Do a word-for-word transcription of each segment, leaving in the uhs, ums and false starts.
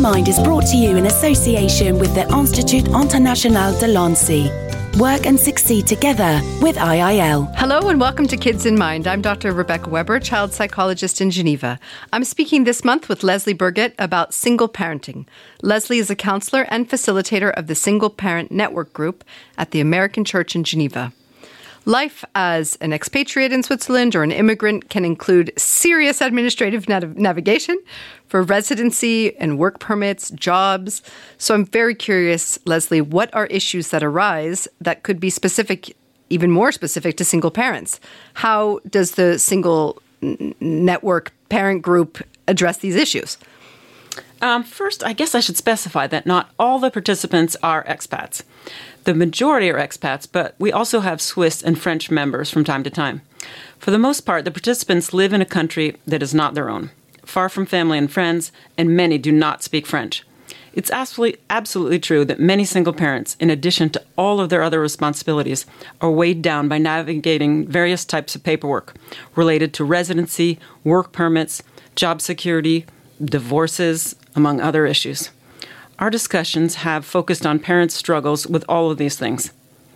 Mind is brought to you in association with the Institut International de Lancy. Work and succeed together with I I L. Hello and welcome to Kids in Mind. I'm Doctor Rebecca Weber, child psychologist in Geneva. I'm speaking this month with Leslie Burgett about single parenting. Leslie is a counselor and facilitator of the Single Parent Network Group at the American Church in Geneva. Life as an expatriate in Switzerland or an immigrant can include serious administrative nav- navigation for residency and work permits, jobs. So I'm very curious, Leslie, what are issues that arise that could be specific, even more specific to single parents? How does the Single n- Network Parent Group address these issues? Um, first, I guess I should specify that not all the participants are expats. The majority are expats, but we also have Swiss and French members from time to time. For the most part, the participants live in a country that is not their own, far from family and friends, and many do not speak French. It's absolutely, absolutely true that many single parents, in addition to all of their other responsibilities, are weighed down by navigating various types of paperwork related to residency, work permits, job security, divorces, among other issues. Our discussions have focused on parents' struggles with all of these things.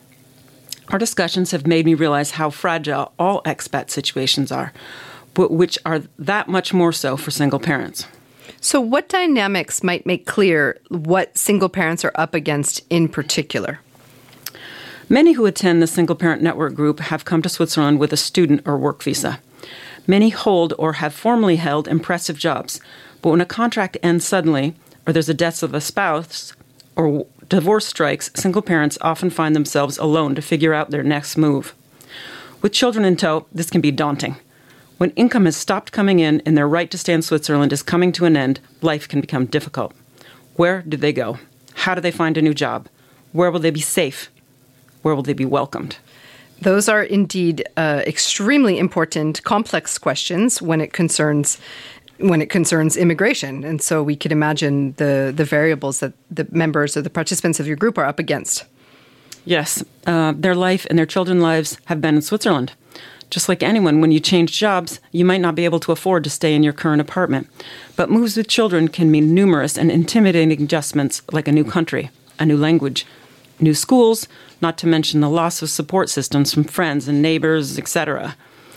Our discussions have made me realize how fragile all expat situations are, but which are that much more so for single parents. So what dynamics might make clear what single parents are up against in particular? Many who attend the Single Parent Network Group have come to Switzerland with a student or work visa. Many hold or have formerly held impressive jobs, but when a contract ends suddenly, or there's a death of a spouse, or divorce strikes, single parents often find themselves alone to figure out their next move. With children in tow, this can be daunting. When income has stopped coming in and their right to stay in Switzerland is coming to an end, life can become difficult. Where do they go? How do they find a new job? Where will they be safe? Where will they be welcomed? Those are indeed uh, extremely important, complex questions when it concerns when it concerns immigration. And so we could imagine the, the variables that the members or the participants of your group are up against. Yes, uh, their life and their children's lives have been in Switzerland. Just like anyone, when you change jobs, you might not be able to afford to stay in your current apartment. But moves with children can mean numerous and intimidating adjustments like a new country, a new language, new schools, not to mention the loss of support systems from friends and neighbors, et cetera.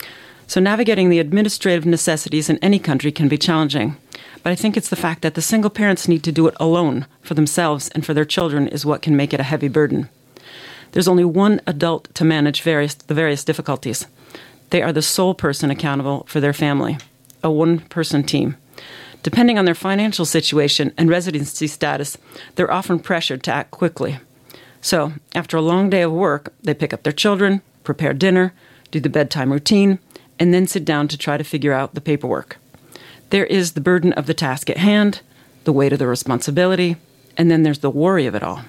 So navigating the administrative necessities in any country can be challenging. But I think it's the fact that the single parents need to do it alone for themselves and for their children is what can make it a heavy burden. There's only one adult to manage various, the various difficulties. They are the sole person accountable for their family, a one-person team. Depending on their financial situation and residency status, they're often pressured to act quickly. So, after a long day of work, they pick up their children, prepare dinner, do the bedtime routine, and then sit down to try to figure out the paperwork. There is the burden of the task at hand, the weight of the responsibility, and then there's the worry of it all.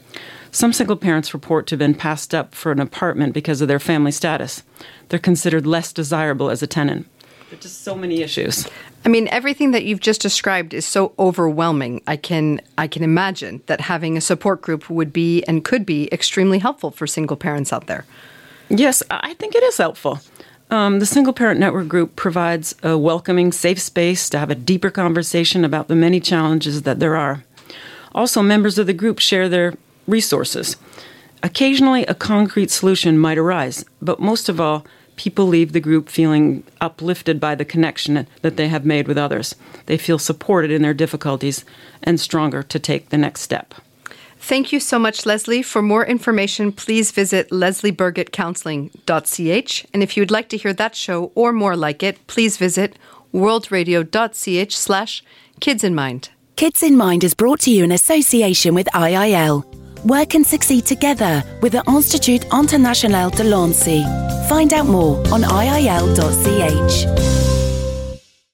Some single parents report to have been passed up for an apartment because of their family status. They're considered less desirable as a tenant. There are just so many issues. I mean, everything that you've just described is so overwhelming. I can I can imagine that having a support group would be and could be extremely helpful for single parents out there. Yes, I think it is helpful. Um, the Single Parent Network Group provides a welcoming, safe space to have a deeper conversation about the many challenges that there are. Also, members of the group share their resources. Occasionally, a concrete solution might arise, but most of all, people leave the group feeling uplifted by the connection that they have made with others. They feel supported in their difficulties and stronger to take the next step. Thank you so much, Leslie. For more information, please visit leslie burgett counseling dot c h. And if you would like to hear that show or more like it, please visit worldradio dot c h slash kids in mind. Kids in Mind is brought to you in association with I I L. Work and succeed together with the Institut International de Lancy. Find out more on I I L dot c h.